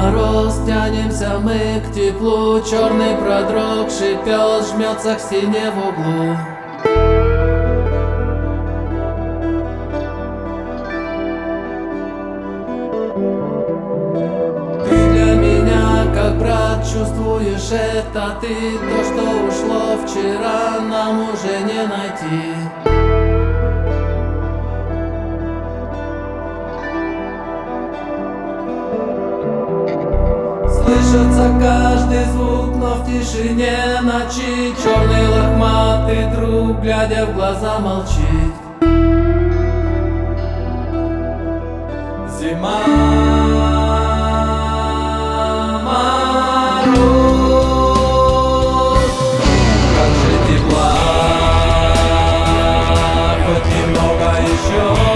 мороз, тянемся мы к теплу. Черный продрогший пес жмется к стене в углу. Ты для меня как брат, чувствуешь это ты. То, что ушло вчера, нам уже не найти. Слышится каждый звук, но в тишине ночи черный лохматый друг, глядя в глаза, молчит. Зима, мороз, как же тепла, хоть немного еще.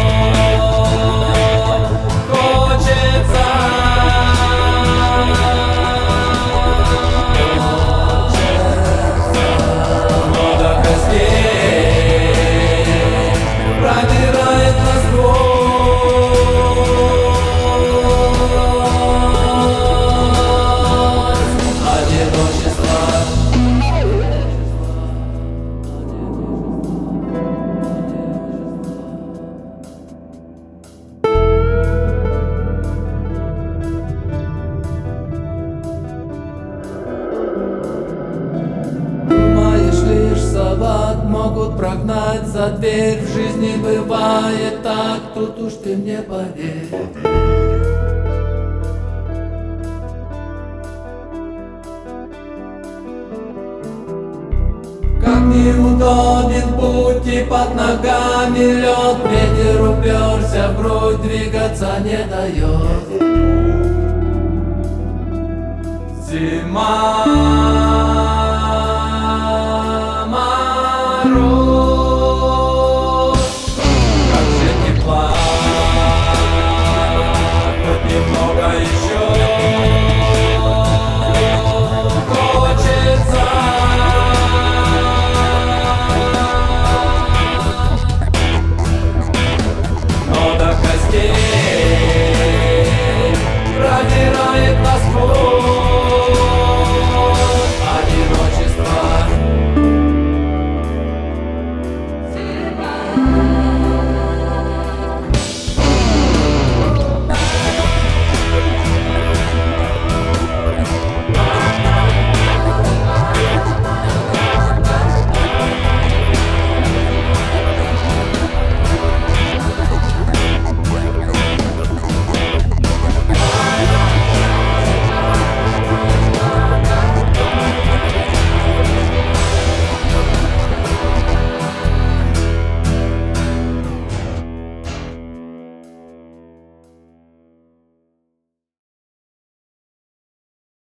Могут прогнать за дверь, в жизни бывает так, тут уж ты мне поверь. Как неудобен путь и под ногами лед, ветер уперся в грудь, двигаться не дает. Зима.